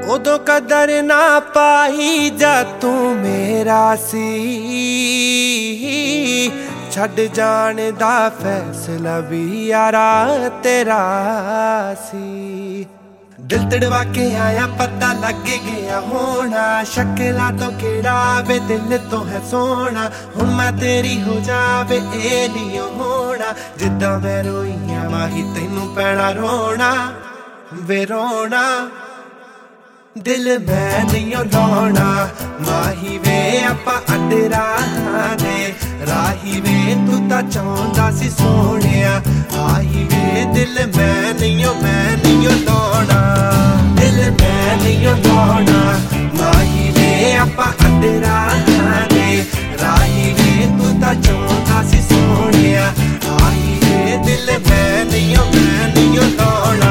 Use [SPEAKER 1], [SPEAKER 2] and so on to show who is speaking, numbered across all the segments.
[SPEAKER 1] उदों कदर ना पाई जा तू मेरा सी, छड़ जाने दा फैसला भी यारा तेरा सी। दिल तड़वा के आया पता लग गया होना, शक्ला तो केड़ा वे दिल तो है सोना। हुण मैं तेरी हो जावे ए नहीं होना, जिद्दां मैं रोईया माही तैनू पैना रोना वे रोना। दिल मैं नहीं लाउणा माही वे आपां अड राहां दे, राही वे तू तां चाहुंदा सी सोहणिया आही वे। दिल मैं नहीं लाउणा, दिल मैं नहीं लाउणा माही वे आपां अड राहां दे, राही वे तू तां चाहुंदा सी सोहणिया आही वे। दिल मैं नहीं लाउणा।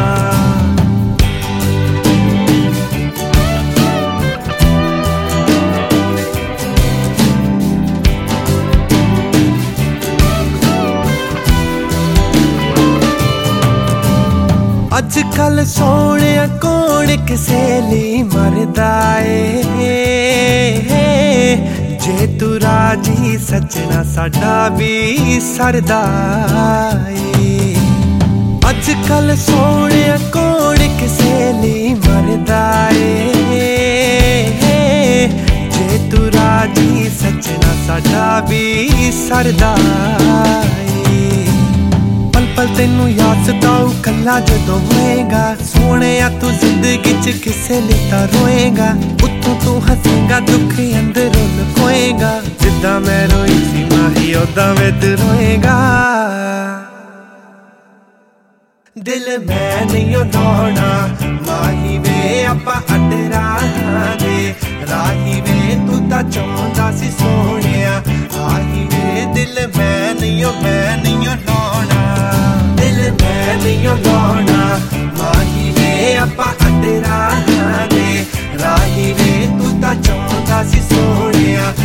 [SPEAKER 1] अजकल सोने कौन किसे ली मरदा ए, जे तू राजी सजना साडा भी सरदा ए। अजकल सोने कौन किसे ली मरदा ए, जे तू राजी सजना साडा भी सरदा ए। पल तेनू याद सताऊ कला जदों होएगा, सोने तू जिंदगी च किसे लिता रोएगा। उत्तों तू हसेगा दुख अंदरों लुकोएगा, जिद्दां मैं रोई सी माही ओदां वे तू रोएगा। दिल मैं नहीं लाउणा माही वे आपां अड राहां दे, राही वे तू तां चाहुंदा सी सोहणिया आही वे। दिल मैं नहीं लाउणा, दिल मैं नहीं लाउणा माही वे आपां अड राहां दे, राही वे तू तां चाहुंदा सी सोहणिया